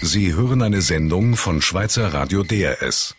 Sie hören eine Sendung von Schweizer Radio DRS.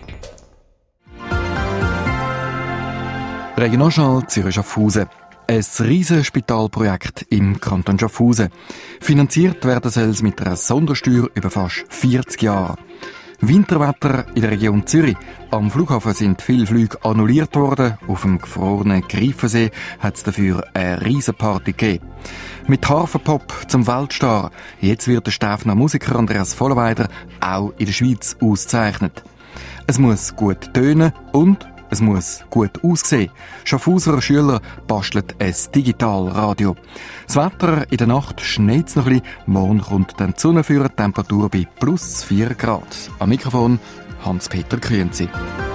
Regionaljournal Zürich-Schaffhausen. Ein riesiges Spitalprojekt im Kanton Schaffhausen. Finanziert werden soll es mit einer Sondersteuer über fast 40 Jahre. Winterwetter in der Region Zürich. Am Flughafen sind viele Flüge annulliert worden. Auf dem gefrorenen Greifensee hat es dafür eine Riesenparty gegeben. Mit Harfenpop zum Weltstar. Jetzt wird der Stäfner Musiker Andreas Vollenweider auch in der Schweiz ausgezeichnet. Es muss gut tönen und es muss gut aussehen. Schaffhauser Schüler basteln ein Digitalradio. Das Wetter in der Nacht schneit es noch ein bisschen. Morgen kommt dann die Sonne für, Temperatur bei plus 4 Grad. Am Mikrofon Hans-Peter Grünzi.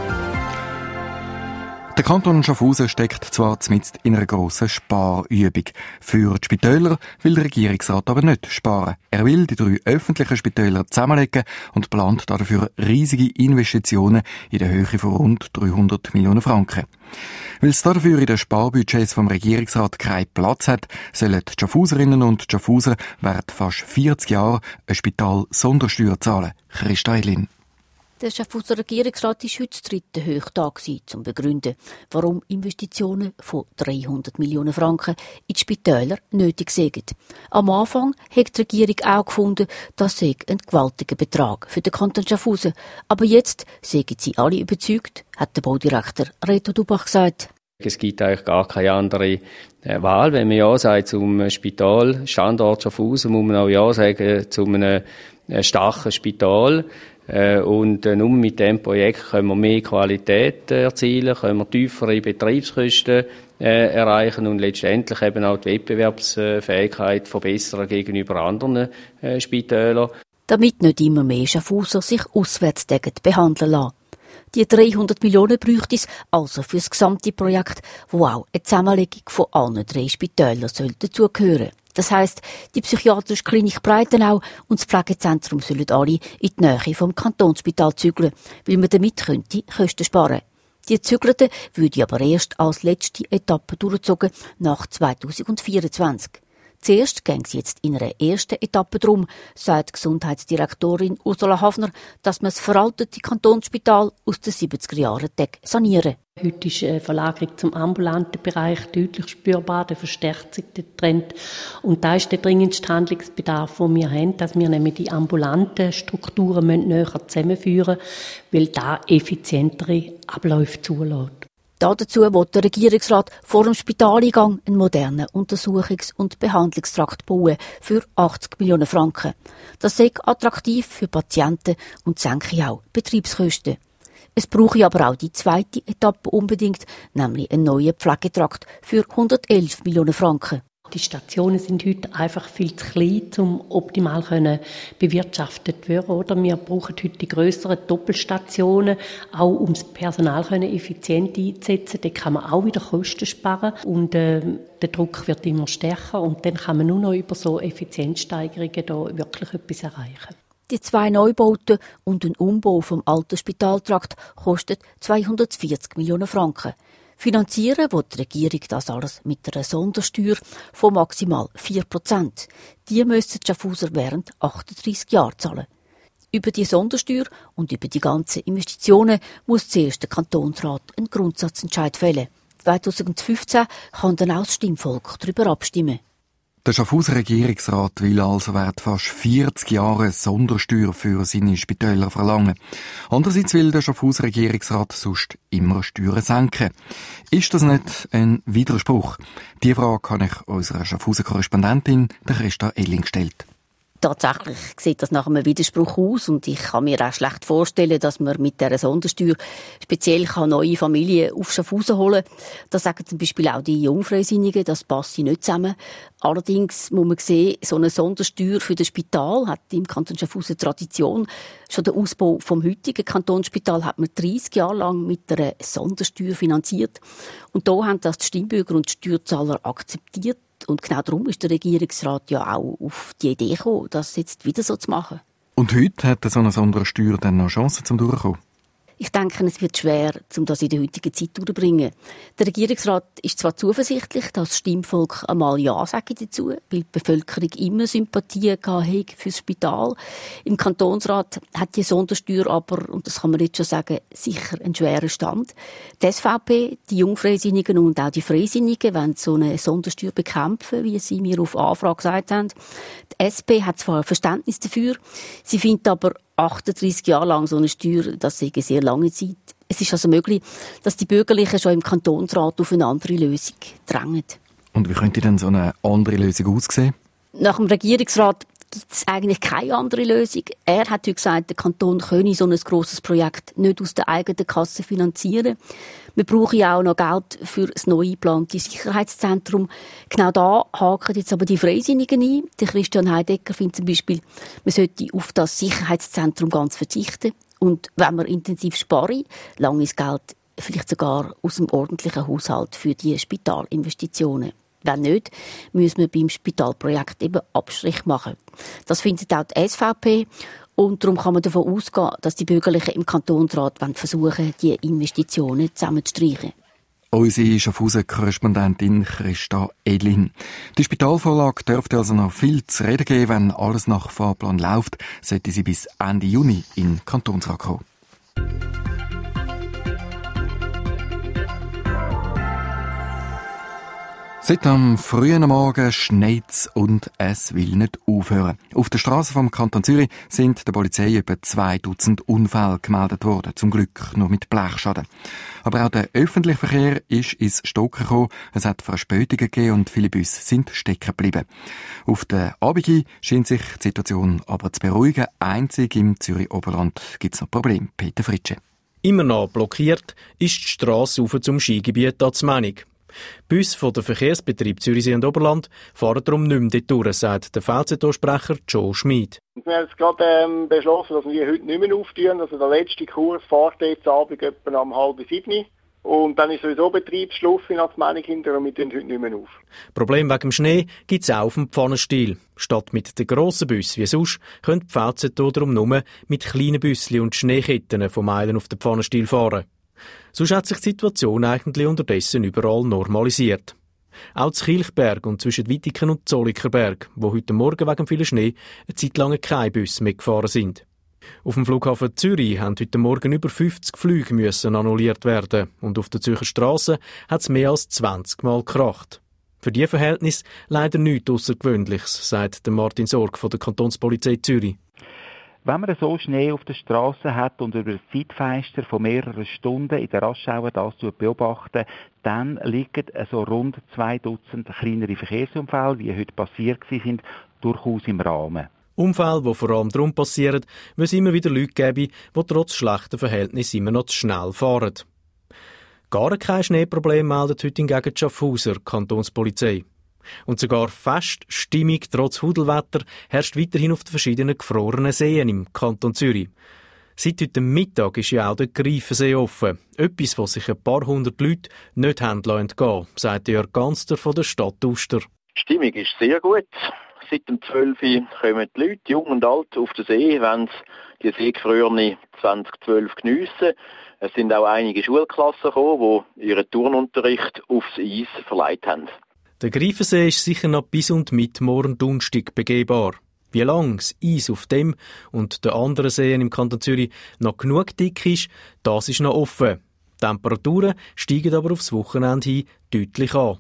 Der Kanton Schaffhausen steckt zwar mitten in einer grossen Sparübung. Für die Spitäler will der Regierungsrat aber nicht sparen. Er will die 3 öffentlichen Spitäler zusammenlegen und plant dafür riesige Investitionen in der Höhe von rund 300 Millionen Franken. Weil es dafür in den Sparbudgets vom Regierungsrat keinen Platz hat, sollen die Schaffhauserinnen und die Schaffhauser während fast 40 Jahren eine Spital-Sondersteuer zahlen. Christa Eilin. Der Schaffhauser Regierungsrat war heute dritte Hochtag, um zu begründen, warum Investitionen von 300 Millionen Franken in die Spitäler nötig sind. Am Anfang hat die Regierung auch gefunden, das sei ein gewaltiger Betrag für den Kanton Schaffhausen. Aber jetzt sind sie alle überzeugt, hat der Baudirektor Reto Dubach gesagt. Es gibt eigentlich gar keine andere Wahl. Wenn man Ja sagt zum Spitalstandort Schaffhausen, muss man auch Ja sagen zu einem starken Spital. Und nur mit diesem Projekt können wir mehr Qualität erzielen, können wir tiefere Betriebskosten erreichen und letztendlich eben auch die Wettbewerbsfähigkeit verbessern gegenüber anderen Spitälern. Damit nicht immer mehr Schaffhauser sich auswärts behandeln lassen. Die 300 Millionen bräuchte es also für das gesamte Projekt, wo auch eine Zusammenlegung von allen 3 Spitälern dazugehören. Das heisst, die psychiatrische Klinik Breitenau und das Pflegezentrum sollen alle in die Nähe vom Kantonsspital zügeln, weil man damit Kosten sparen könnte. Die Zügelte würde aber erst als letzte Etappe durchgezogen nach 2024. Zuerst ging es jetzt in einer ersten Etappe darum, sagt Gesundheitsdirektorin Ursula Hafner, dass man das veraltete Kantonsspital aus den 70er Jahren sanieren. Heute ist eine Verlagerung zum ambulanten Bereich deutlich spürbar, der verstärkt sich der Trend. Und da ist der dringendste Handlungsbedarf, den wir haben, dass wir nämlich die ambulanten Strukturen näher zusammenführen müssen, weil da effizientere Abläufe zulässt. Dazu will der Regierungsrat vor dem Spitaleingang einen modernen Untersuchungs- und Behandlungstrakt bauen für 80 Millionen Franken. Das sei attraktiv für Patienten und senke auch Betriebskosten. Es brauche aber auch die zweite Etappe unbedingt, nämlich einen neuen Pflegetrakt für 111 Millionen Franken. Die Stationen sind heute einfach viel zu klein, um optimal bewirtschaftet zu werden. Oder? Wir brauchen heute die grösseren Doppelstationen, auch um das Personal effizient einzusetzen. Da kann man auch wieder Kosten sparen und der Druck wird immer stärker und dann kann man nur noch über so Effizienzsteigerungen da wirklich etwas erreichen. Die 2 Neubauten und ein Umbau vom alten Spitaltrakt kosten 240 Millionen Franken. Finanzieren will die Regierung das alles mit einer Sondersteuer von maximal 4%. Die müssen die Schaffhauser während 38 Jahren zahlen. Über die Sondersteuer und über die ganzen Investitionen muss zuerst der Kantonsrat einen Grundsatzentscheid fällen. 2015 kann dann auch das Stimmvolk darüber abstimmen. Der Schaffhauser Regierungsrat will also während fast 40 Jahren Sondersteuer für seine Spitäler verlangen. Andererseits will der Schaffhauser Regierungsrat sonst immer Steuern senken. Ist das nicht ein Widerspruch? Die Frage habe ich unserer Schaffhauser Korrespondentin, der Christa Elling, gestellt. Tatsächlich sieht das nach einem Widerspruch aus und ich kann mir auch schlecht vorstellen, dass man mit dieser Sondersteuer speziell neue Familien auf Schaffhausen holen kann. Das sagen zum Beispiel auch die Jungfreisinnigen, das passt nicht zusammen. Allerdings muss man sehen, so eine Sondersteuer für das Spital hat im Kanton Schaffhausen Tradition. Schon der Ausbau vom heutigen Kantonsspital hat man 30 Jahre lang mit einer Sondersteuer finanziert. Und da haben das die Stimmbürger und die Steuerzahler akzeptiert. Und genau darum ist der Regierungsrat ja auch auf die Idee gekommen, das jetzt wieder so zu machen. Und heute hat so eine Sondersteuer dann noch Chancen zum Durchkommen? Ich denke, es wird schwer, um das in der heutigen Zeit durchzubringen. Der Regierungsrat ist zwar zuversichtlich, dass das Stimmvolk einmal Ja sagen dazu, weil die Bevölkerung immer Sympathie gehabt hat für das Spital. Im Kantonsrat hat die Sondersteuer aber, und das kann man jetzt schon sagen, sicher einen schweren Stand. Die SVP, die Jungfreisinnigen und auch die Freisinnigen wollen so eine Sondersteuer bekämpfen, wie sie mir auf Anfrage gesagt haben. Die SP hat zwar Verständnis dafür, sie findet aber 38 Jahre lang so eine Steuer, das sei eine sehr lange Zeit. Es ist also möglich, dass die Bürgerlichen schon im Kantonsrat auf eine andere Lösung drängen. Und wie könnte denn so eine andere Lösung aussehen? Nach dem Regierungsrat gibt es eigentlich keine andere Lösung. Er hat heute gesagt, der Kanton könne so ein grosses Projekt nicht aus der eigenen Kasse finanzieren. Wir brauchen ja auch noch Geld für das neu geplante Sicherheitszentrum. Genau da haken jetzt aber die Freisinnigen ein. Der Christian Heidecker findet zum Beispiel, man sollte auf das Sicherheitszentrum ganz verzichten. Und wenn man intensiv spare, langes Geld vielleicht sogar aus dem ordentlichen Haushalt für die Spitalinvestitionen. Wenn nicht, müssen wir beim Spitalprojekt eben Abstrich machen. Das findet auch die SVP. Und darum kann man davon ausgehen, dass die Bürgerlichen im Kantonsrat versuchen, die Investitionen zusammenzustreichen. Unsere Schaffhausen-Korrespondentin Christa Edlin. Die Spitalvorlage dürfte also noch viel zu reden geben. Wenn alles nach Fahrplan läuft, sollte sie bis Ende Juni in den Kantonsrat kommen. Seit am frühen Morgen schneit's und es will nicht aufhören. Auf der Straße vom Kanton Zürich sind der Polizei etwa 2 Dutzend Unfälle gemeldet worden. Zum Glück nur mit Blechschaden. Aber auch der öffentliche Verkehr ist ins Stocken gekommen. Es hat Verspätungen gegeben und viele Busse sind stecken geblieben. Auf der Abend scheint sich die Situation aber zu beruhigen. Einzig im Zürich-Oberland gibt's noch Probleme. Peter Fritsche. Immer noch blockiert ist die Strasse auf zum Skigebiet Azmenig. Busse von der Verkehrsbetrieb Zürichsee und Oberland fahren darum nicht mehr dort durch, sagt der VZO-Sprecher Joe Schmid. Wir haben jetzt gerade beschlossen, dass wir heute nicht mehr auftun. Also der letzte Kurs fährt jetzt Abend etwa um 6:30. Und dann ist sowieso Betriebsschluss in Azmenig hinter und wir tun heute nicht mehr auf. Problem wegen dem Schnee gibt es auch auf dem Pfannenstiel. Statt mit den grossen Bussen wie sonst können die VZO darum nur mit kleinen Büsschen und Schneeketten von Meilen auf den Pfannenstiel fahren. Sonst hat sich die Situation eigentlich unterdessen überall normalisiert. Auch zu Kilchberg und zwischen Wittigen und Zollikerberg, wo heute Morgen wegen viel Schnee eine Zeit lang keine Busse mehr gefahren sind. Auf dem Flughafen Zürich haben heute Morgen über 50 Flüge müssen annulliert werden und auf der Zürcher Strasse hat es mehr als 20 Mal gekracht. Für diese Verhältnisse leider nichts Außergewöhnliches, sagt Martin Sorg von der Kantonspolizei Zürich. Wenn man so Schnee auf der Straße hat und über ein Zeitfenster von mehreren Stunden in der Raschauer das beobachten, dann liegen so rund 2 Dutzend kleinere Verkehrsunfälle, die heute passiert sind, durchaus im Rahmen. Unfälle, die vor allem darum passieren, weil es immer wieder Leute gäbe, die trotz schlechter Verhältnisse immer noch zu schnell fahren. Gar kein Schneeproblem meldet heute hingegen die Schaffhauser Kantonspolizei. Und sogar Feststimmung trotz Hudelwetter herrscht weiterhin auf den verschiedenen gefrorenen Seen im Kanton Zürich. Seit heute Mittag ist ja auch der Greifensee offen. Etwas, was sich ein paar hundert Leute nicht haben entgehen, sagt Jörg Ganster von der Stadt Uster. Die Stimmung ist sehr gut. Seit dem 12 Uhr kommen die Leute, jung und alt, auf den See, wenn sie die Seegefrorene 2012 geniessen. Es sind auch einige Schulklassen gekommen, die ihren Turnunterricht aufs Eis verlegt haben. Der Greifensee ist sicher noch bis und mit morgen Donnerstag begehbar. Wie lang das Eis auf dem und den anderen Seen im Kanton Zürich noch genug dick ist, das ist noch offen. Die Temperaturen steigen aber aufs Wochenende hin deutlich an.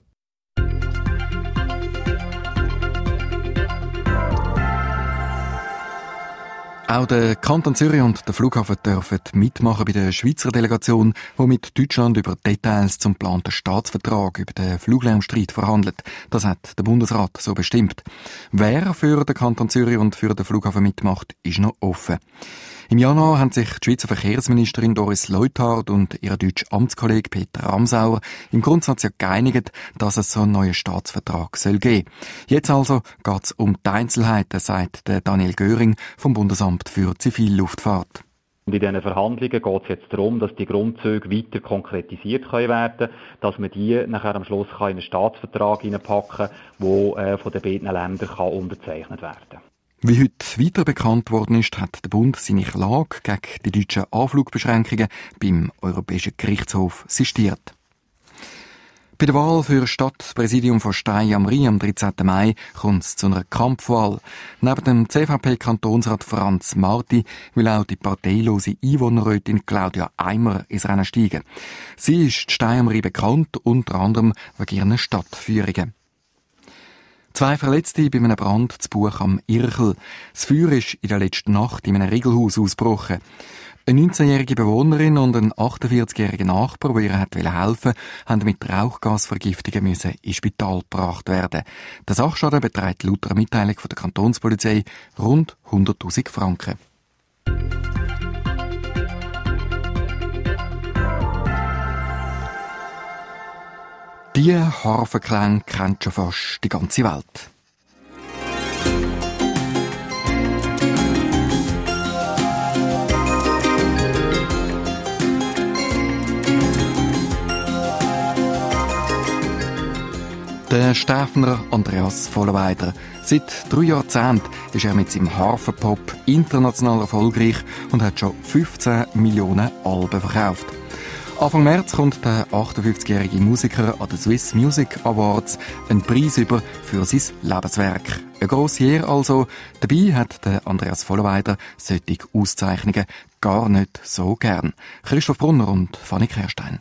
Auch der Kanton Zürich und der Flughafen dürfen mitmachen bei der Schweizer Delegation, die mit Deutschland über Details zum geplanten Staatsvertrag über den Fluglärmstreit verhandelt. Das hat der Bundesrat so bestimmt. Wer für den Kanton Zürich und für den Flughafen mitmacht, ist noch offen. Im Januar haben sich die Schweizer Verkehrsministerin Doris Leuthard und ihr deutscher Amtskollege Peter Ramsauer im Grundsatz ja geeinigt, dass es so einen neuen Staatsvertrag soll geben. Jetzt also geht es um die Einzelheiten, sagt der Daniel Göring vom Bundesamt für Zivilluftfahrt. Und in diesen Verhandlungen geht es jetzt darum, dass die Grundzüge weiter konkretisiert werden können, dass man die nachher am Schluss in einen Staatsvertrag hineinpacken kann, der von den beiden Ländern unterzeichnet werden kann. Wie heute weiter bekannt worden ist, hat der Bund seine Klage gegen die deutschen Anflugbeschränkungen beim Europäischen Gerichtshof sistiert. Bei der Wahl für Stadtpräsidium von Stein am Rhein am 13. Mai kommt es zu einer Kampfwahl. Neben dem CVP-Kantonsrat Franz Marti will auch die parteilose Einwohnerrätin Claudia Eimer ins Rennen steigen. Sie ist Stein am Rhein bekannt, unter anderem wegen ihren Stadtführungen. 2 Verletzte bei einem Brand zu Buch am Irchel. Das Feuer ist in der letzten Nacht in einem Regelhaus ausgebrochen. Eine 19-jährige Bewohnerin und ein 48-jähriger Nachbar, der ihr helfen wollte, mussten mit Rauchgasvergiftungen ins Spital gebracht werden. Der Sachschaden beträgt laut einer Mitteilung von der Kantonspolizei rund 100'000 Franken. Die Harfenklänge kennt schon fast die ganze Welt. Der Steffner Andreas Vollenweider. Seit 3 Jahrzehnten ist er mit seinem Harfenpop international erfolgreich und hat schon 15 Millionen Alben verkauft. Anfang März kommt der 58-jährige Musiker an den Swiss Music Awards einen Preis über für sein Lebenswerk. Ein grosses Jahr also. Dabei hat der Andreas Vollenweider solche Auszeichnungen gar nicht so gern. Christoph Brunner und Fanny Kerstein.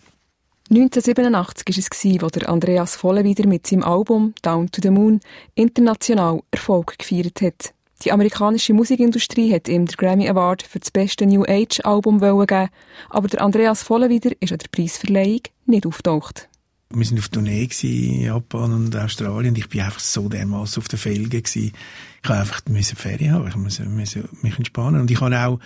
1987 war es, als der Andreas Vollenweider mit seinem Album «Down to the Moon» international Erfolg gefeiert hat. Die amerikanische Musikindustrie hat ihm den Grammy Award für das beste New Age Album geben, aber der Andreas Vollenweider ist an der Preisverleihung nicht auftaucht. Wir waren auf Tournee in Japan und Australien und ich war einfach so dermassen auf den Felgen. Ich musste einfach die Ferien haben, ich musste mich entspannen. Und ich habe auch,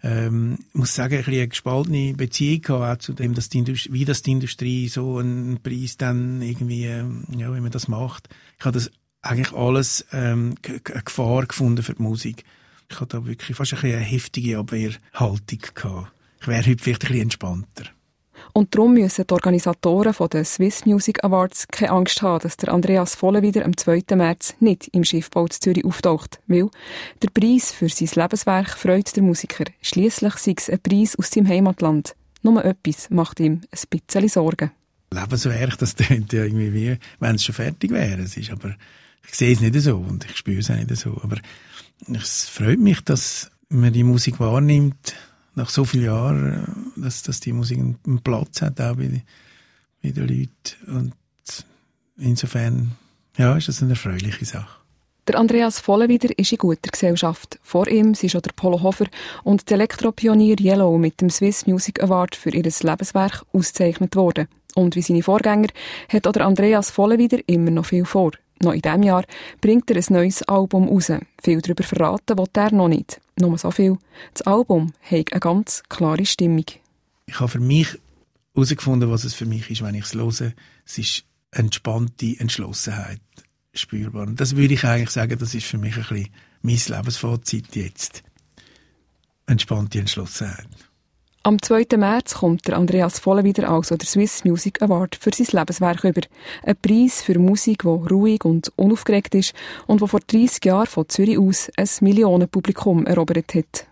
muss sagen, eine gespaltene Beziehung gehabt zu dem, dass die Industrie so einen Preis dann irgendwie, wie man das macht. Ich habe das eigentlich alles eine Gefahr gefunden für die Musik. Ich hatte da wirklich fast eine heftige Abwehrhaltung gehabt. Ich wäre heute vielleicht ein bisschen entspannter. Und darum müssen die Organisatoren der Swiss Music Awards keine Angst haben, dass der Andreas Vollenweider am 2. März nicht im Schiffbau zu Zürich auftaucht. Weil der Preis für sein Lebenswerk freut der Musiker. Schliesslich sei es ein Preis aus seinem Heimatland. Nur etwas macht ihm ein bisschen Sorgen. Lebenswerk, das klingt ja irgendwie wie, wenn es schon fertig wäre. Es ist aber, ich sehe es nicht so und ich spüre es auch nicht so. Aber es freut mich, dass man die Musik wahrnimmt, nach so vielen Jahren, dass die Musik einen Platz hat, auch bei den Leuten. Und insofern, ja, ist das eine erfreuliche Sache. Der Andreas Vollenweider ist in guter Gesellschaft. Vor ihm sind schon der Polo Hofer und der Elektropionier Yellow mit dem Swiss Music Award für ihr Lebenswerk ausgezeichnet worden. Und wie seine Vorgänger hat auch der Andreas Vollenweider immer noch viel vor. Noch in diesem Jahr bringt er ein neues Album raus. Viel darüber verraten will er noch nicht. Nur so viel. Das Album hat eine ganz klare Stimmung. Ich habe für mich herausgefunden, was es für mich ist, wenn ich es höre. Es ist entspannte Entschlossenheit spürbar. Und das würde ich eigentlich sagen, das ist für mich ein bisschen mein Lebensfazit jetzt. Entspannte Entschlossenheit. Am 2. März kommt der Andreas Vollenweider also der Swiss Music Award für sein Lebenswerk über. Ein Preis für Musik, die ruhig und unaufgeregt ist und die vor 30 Jahren von Zürich aus ein Millionenpublikum erobert hat.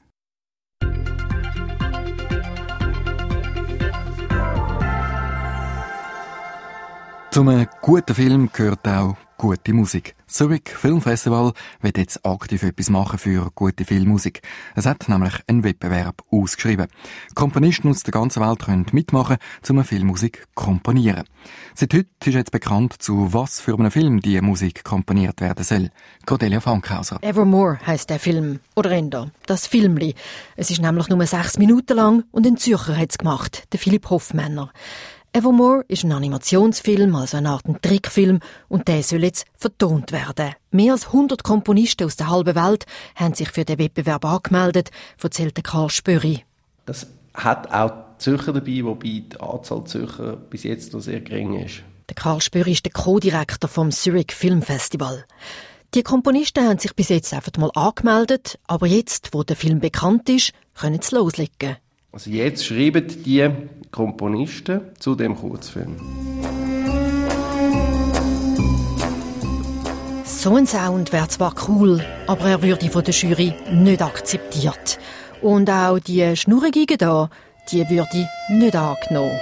Zum guten Film gehört auch gute Musik. Zurich Film Festival wird jetzt aktiv etwas machen für gute Filmmusik. Es hat nämlich einen Wettbewerb ausgeschrieben. Komponisten aus der ganzen Welt können mitmachen, um eine Filmmusik zu komponieren. Seit heute ist jetzt bekannt, zu was für einem Film die Musik komponiert werden soll. Cordelia Frankhauser. Evermore heisst der Film. Oder Ender. Das Filmli. Es ist nämlich nur 6 Minuten lang und ein Zürcher hat es gemacht, der Philipp Hoffmänner. Evermore ist ein Animationsfilm, also eine Art Trickfilm, und der soll jetzt vertont werden. Mehr als 100 Komponisten aus der halben Welt haben sich für den Wettbewerb angemeldet, erzählt Karl Spöri. Das hat auch Zürcher dabei, wobei die Anzahl Zürcher bis jetzt noch sehr gering ist. Der Karl Spöri ist der Co-Direktor vom Zurich Film Festival. Die Komponisten haben sich bis jetzt einfach mal angemeldet, aber jetzt, wo der Film bekannt ist, können sie loslegen. Also jetzt schreiben die Komponisten zu dem Kurzfilm. So ein Sound wäre zwar cool, aber er würde von der Jury nicht akzeptiert. Und auch die Schnurrigen da, die würde nicht angenommen.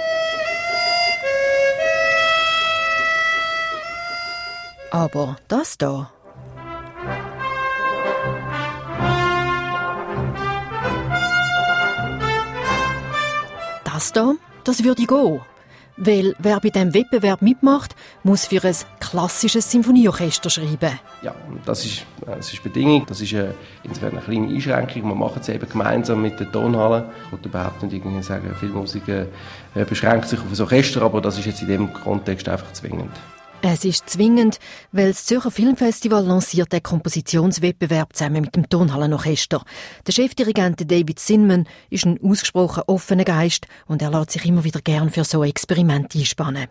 Aber das da. Das da, das würde gehen. Weil wer bei diesem Wettbewerb mitmacht, muss für ein klassisches Symphonieorchester schreiben. Ja, das ist Bedingung. Das ist insofern eine kleine Einschränkung. Wir machen es eben gemeinsam mit der Tonhalle. Ich würde überhaupt nicht irgendwie sagen, Filmmusik beschränkt sich auf ein Orchester, aber das ist jetzt in diesem Kontext einfach zwingend. Es ist zwingend, weil das Zürcher Filmfestival lanciert den Kompositionswettbewerb zusammen mit dem Tonhallenorchester. Der Chefdirigent David Zinman ist ein ausgesprochen offener Geist und er lässt sich immer wieder gern für so Experimente einspannen.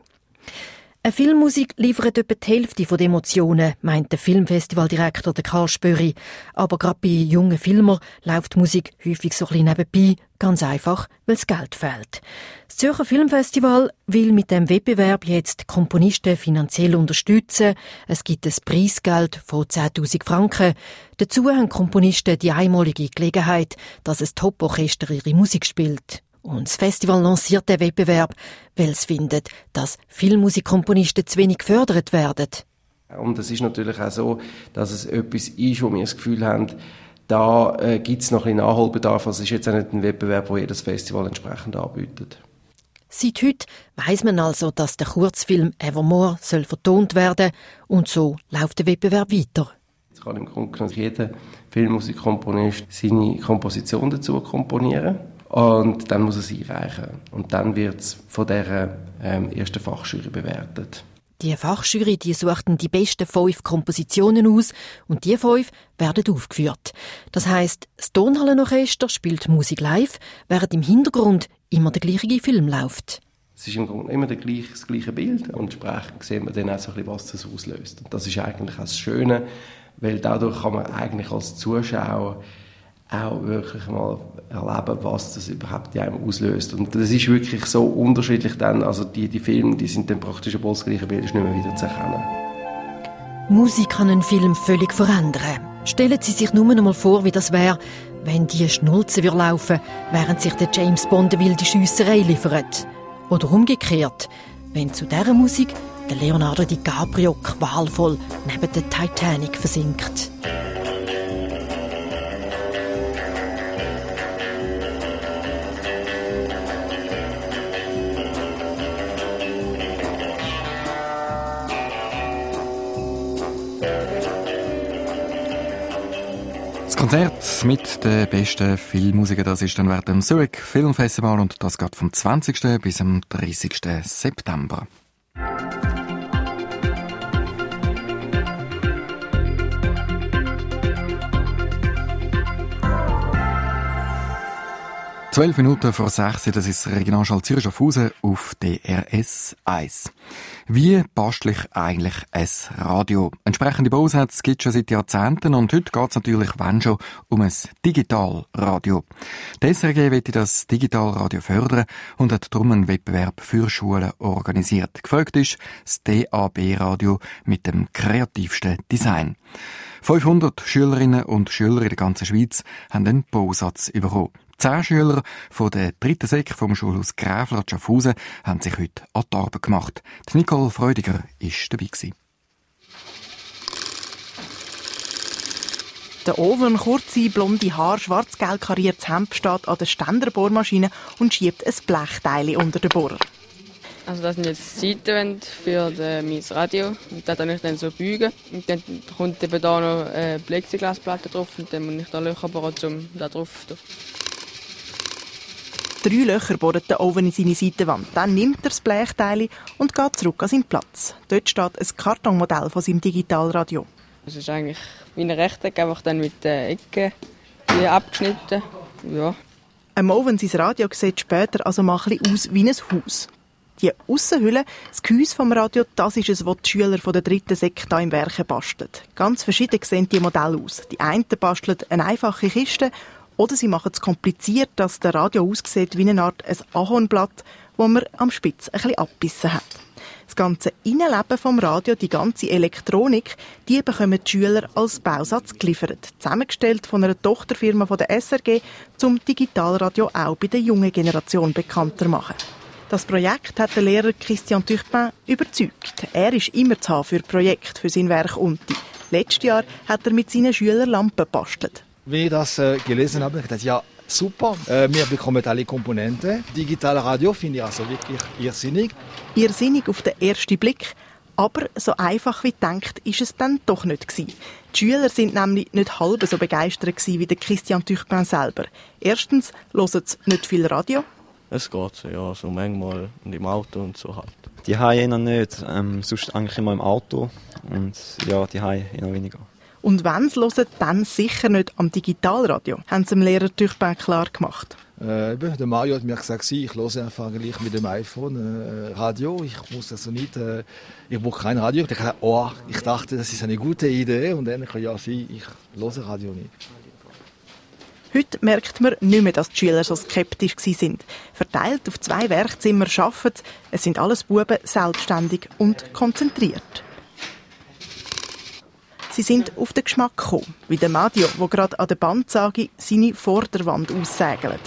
Eine Filmmusik liefert etwa die Hälfte der Emotionen, meint der Filmfestivaldirektor Karl Spöri. Aber gerade bei jungen Filmern läuft die Musik häufig so ein bisschen nebenbei, ganz einfach, weil das Geld fehlt. Das Zürcher Filmfestival will mit dem Wettbewerb jetzt Komponisten finanziell unterstützen. Es gibt ein Preisgeld von 10'000 Franken. Dazu haben Komponisten die einmalige Gelegenheit, dass ein Top-Orchester ihre Musik spielt. Und das Festival lanciert den Wettbewerb, weil es findet, dass Filmmusikkomponisten zu wenig gefördert werden. Und es ist natürlich auch so, dass es etwas ist, wo wir das Gefühl haben, da gibt es noch ein bisschen Nachholbedarf. Also es ist jetzt auch nicht ein Wettbewerb, wo jedes Festival entsprechend anbietet. Seit heute weiss man also, dass der Kurzfilm Evermore soll vertont werden und so läuft der Wettbewerb weiter. Jetzt kann im Grunde genommen jeder Filmmusikkomponist seine Komposition dazu komponieren. Und dann muss er es einreichen. Und dann wird es von dieser ersten Fachjury bewertet. Die Fachjury die sucht die besten 5 Kompositionen aus und die 5 werden aufgeführt. Das heisst, das Tonhallenorchester spielt Musik live, während im Hintergrund immer der gleiche Film läuft. Es ist im Grunde immer das gleiche Bild und entsprechend sehen wir dann auch so ein bisschen, was das auslöst. Und das ist eigentlich auch das Schöne, weil dadurch kann man eigentlich als Zuschauer auch wirklich mal erleben, was das überhaupt in einem auslöst. Und das ist wirklich so unterschiedlich dann, also die Filme, die sind dann praktisch obwohl das gleiche Bild ist nicht mehr wieder zu erkennen. Musik kann einen Film völlig verändern. Stellen Sie sich nur einmal vor, wie das wäre, wenn die Schnulze laufen, während sich der James Bond eine wilde Schiesserei liefert. Oder umgekehrt, wenn zu dieser Musik der Leonardo DiCaprio qualvoll neben der Titanic versinkt. Das Konzert mit den besten Filmmusikern, das ist dann während dem Zurich Film Festival und das geht vom 20. bis zum 30. September. Zwölf Minuten vor 6, das ist Regionalschall Zürich Schaffhausen auf DRS 1. Wie bastle ich eigentlich ein Radio? Entsprechende Bausätze gibt es schon seit Jahrzehnten und heute geht es natürlich, wenn schon, um ein Digitalradio. Die SRG will das Digitalradio fördern und hat darum einen Wettbewerb für Schulen organisiert. Gefragt ist das DAB-Radio mit dem kreativsten Design. 500 Schülerinnen und Schüler in der ganzen Schweiz haben einen Bausatz bekommen. 10 Schüler von der 3. Sek vom Schulhaus Gräfler Schaffhausen haben sich heute an die Arbeit gemacht. Die Nicole Freudiger war dabei gewesen. Der Owen, kurze, blonde Haare, schwarz-gelb kariertes Hemd steht an der Ständerbohrmaschine und schiebt ein Blechteil unter den Bohrer. Also das sind jetzt Seitenwände für mein Radio und das kann ich dann so beugen. Und dann kommt eben da noch eine Plexiglasplatte drauf und dann muss ich da Löcher bohren, um da drauf zu tun. 3 Löcher bohrt der Owen in seine Seitenwand. Dann nimmt er das Blechteil und geht zurück an seinen Platz. Dort steht ein Kartonmodell von seinem Digitalradio. Das ist eigentlich wie ein Rechteck, einfach dann mit den Ecken abgeschnitten. Ja. Owen sein Radio sieht später also mal ein bisschen aus wie ein Haus. Die Aussenhülle, das Gehäuse vom Radio, das ist es, was die Schüler von der 3. Sek hier im Werk basteln. Ganz verschieden sehen die Modelle aus. Die einen basteln eine einfache Kiste oder sie machen es kompliziert, dass der Radio aussieht wie eine Art ein Ahornblatt, das man am Spitz ein bisschen abbissen hat. Das ganze Innenleben vom Radio, die ganze Elektronik, die bekommen die Schüler als Bausatz geliefert. Zusammengestellt von einer Tochterfirma von der SRG, um Digitalradio auch bei der jungen Generation bekannter zu machen. Das Projekt hat der Lehrer Christian Turpin überzeugt. Er ist immer zu haben für Projekte, für sein Werk Unti. Letztes Jahr hat er mit seinen Schülern Lampen gebastelt. Wie ich das gelesen habe, ich dachte, ja, super, wir bekommen alle Komponenten. Digitalradio finde ich also wirklich irrsinnig. Irrsinnig auf den ersten Blick, aber so einfach wie gedacht ist es dann doch nicht gewesen. Die Schüler sind nämlich nicht halb so begeistert gewesen wie der Christian Turpin selber. Erstens hören sie nicht viel Radio. Es geht, ja, so manchmal im Auto und so halt. Die Haie noch nicht, sonst eigentlich immer im Auto und ja, die Haie noch weniger. Und wenn sie hören, dann sicher nicht am Digitalradio, haben sie dem Lehrer Turpin klar gemacht. Der Mario hat mir gesagt, ich höre einfach gleich mit dem iPhone Radio. Ich muss also nicht, ich brauche kein Radio. Ich dachte, das ist eine gute Idee und dann ja, ich höre Radio nicht. Heute merkt man nicht mehr, dass die Schüler so skeptisch waren. Verteilt auf 2 Werkzimmer arbeiten sie. Es sind alles Buben, selbstständig und konzentriert. Sie sind auf den Geschmack gekommen, wie der Madio, der gerade an der Bandsage seine Vorderwand aussegelt.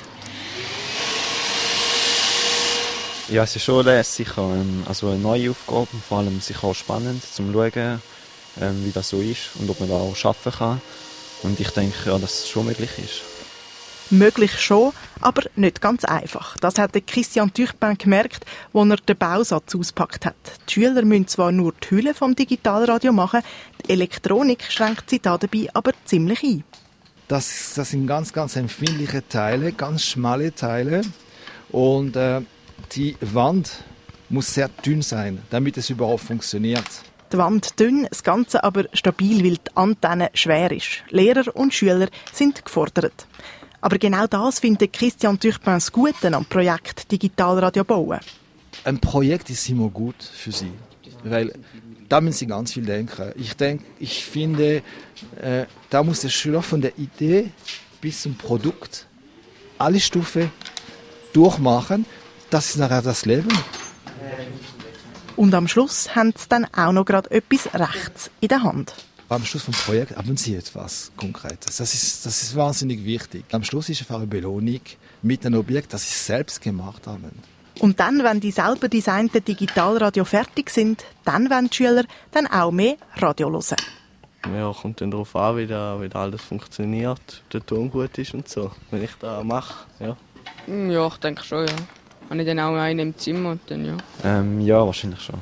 Ja, es ist schon sicher also eine neue Aufgabe, vor allem sicher auch spannend, zum schauen, wie das so ist und ob man da auch arbeiten kann. Und ich denke, ja, dass es schon möglich ist. Möglich schon, aber nicht ganz einfach. Das hat Christian Turpin gemerkt, als er den Bausatz ausgepackt hat. Die Schüler müssen zwar nur die Hülle vom Digitalradio machen, die Elektronik schränkt sie dabei aber ziemlich ein. Das sind ganz, ganz empfindliche Teile, ganz schmale Teile. Und die Wand muss sehr dünn sein, damit es überhaupt funktioniert. Die Wand dünn, das Ganze aber stabil, weil die Antenne schwer ist. Lehrer und Schüler sind gefordert. Aber genau das findet Christian Turpin das Gute am Projekt Digitalradio bauen. Ein Projekt ist immer gut für Sie, weil da müssen Sie ganz viel denken. Ich finde, da muss der Schüler von der Idee bis zum Produkt alle Stufen durchmachen. Das ist nachher das Leben. Und am Schluss haben sie dann auch noch gerade etwas rechts in der Hand. Am Schluss vom Projekt haben Sie etwas Konkretes. Das ist wahnsinnig wichtig. Am Schluss ist einfach eine Belohnung mit einem Objekt, das Sie selbst gemacht haben. Und dann, wenn die selber designten Digitalradio fertig sind, dann wollen die Schüler dann auch mehr Radio hören. Ja, kommt dann darauf an, wie alles funktioniert, ob der Ton gut ist und so, wenn ich das mache. Ja, ja, ich denke schon, ja. Habe ich dann auch einen im Zimmer und dann ja? Ja, wahrscheinlich schon.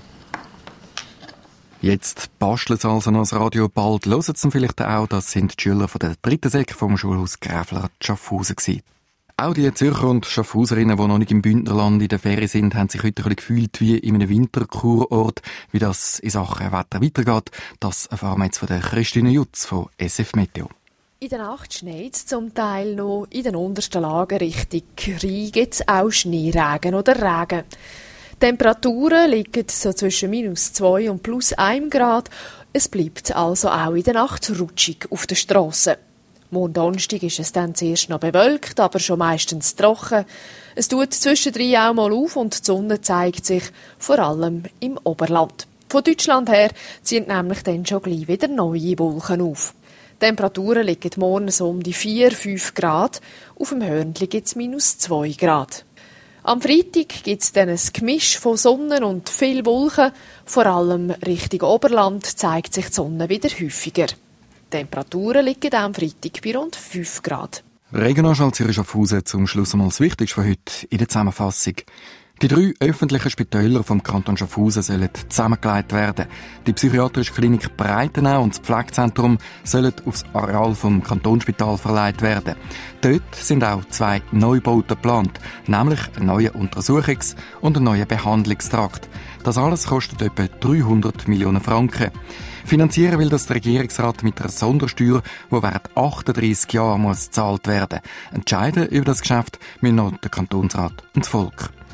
Jetzt basteln sie also noch das Radio. Bald hören sie vielleicht auch. Das sind die Schüler von der 3. Sek vom Schulhaus Gräfler Schaffhausen gewesen. Auch die Zürcher und Schaffhauserinnen, die noch nicht im Bündnerland in der Ferien sind, haben sich heute ein bisschen gefühlt wie in einem Winterkurort. Wie das in Sachen Wetter weitergeht, das erfahren wir jetzt von der Christine Jutz von SF Meteo. In der Nacht schneit es zum Teil noch. In den untersten Lagen Richtung Rhein gibt es auch Schneeregen oder Regen. Die Temperaturen liegen so zwischen -2 und +1 Grad. Es bleibt also auch in der Nacht rutschig auf den Strassen. Morgen Donnerstag ist es dann zuerst noch bewölkt, aber schon meistens trocken. Es tut zwischendrin auch mal auf und die Sonne zeigt sich vor allem im Oberland. Von Deutschland her ziehen nämlich dann schon gleich wieder neue Wolken auf. Die Temperaturen liegen morgen so um die 4-5 Grad. Auf dem Hörnli gibt es -2 Grad. Am Freitag gibt es dann ein Gemisch von Sonne und viel Wolken. Vor allem Richtung Oberland zeigt sich die Sonne wieder häufiger. Die Temperaturen liegen am Freitag bei rund 5 Grad. Regionalschau Zürich Schaffhausen zum Schluss einmal das Wichtigste von heute in der Zusammenfassung. Die 3 öffentlichen Spitäler vom Kanton Schaffhausen sollen zusammengelegt werden. Die psychiatrische Klinik Breitenau und das Pflegezentrum sollen aufs Areal vom Kantonsspital verlegt werden. Dort sind auch 2 Neubauten geplant, nämlich ein neuer Untersuchungs- und ein neuer Behandlungstrakt. Das alles kostet etwa 300 Millionen Franken. Finanzieren will das der Regierungsrat mit einer Sondersteuer, die während 38 Jahren gezahlt werden muss. Entscheiden über das Geschäft müssen noch der Kantonsrat und das Volk.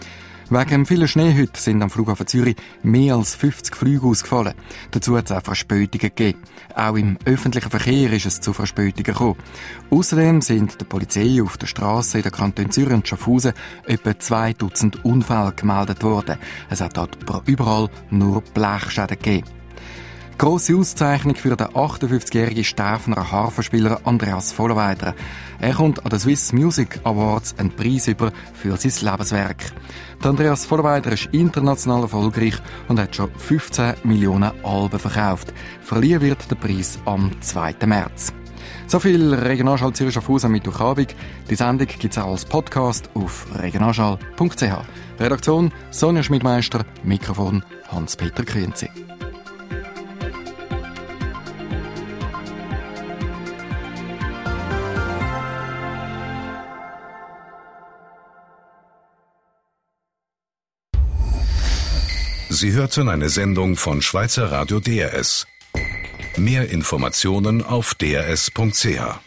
Wegen dem vielen Schnee heute sind am Flughafen Zürich mehr als 50 Flüge ausgefallen. Dazu hat es auch Verspätungen gegeben. Auch im öffentlichen Verkehr ist es zu Verspätungen gekommen. Außerdem sind der Polizei auf der Straße in den Kantonen Zürich und Schaffhausen etwa 2 Dutzend Unfälle gemeldet worden. Es hat dort überall nur Blechschäden gegeben. Grosse Auszeichnung für den 58-jährigen Sterfner Harfenspieler Andreas Vollerweiter. Er kommt an den Swiss Music Awards einen Preis über für sein Lebenswerk. Der Andreas Vollerweiter ist international erfolgreich und hat schon 15 Millionen Alben verkauft. Verliehen wird der Preis am 2. März. So viel Regionalschall Zürich Schaffhausen mit Durchabung. Die Sendung gibt es auch als Podcast auf regionalschall.ch. Redaktion Sonja Schmidmeister, Mikrofon Hans-Peter Grünzi. Sie hörten eine Sendung von Schweizer Radio DRS. Mehr Informationen auf drs.ch.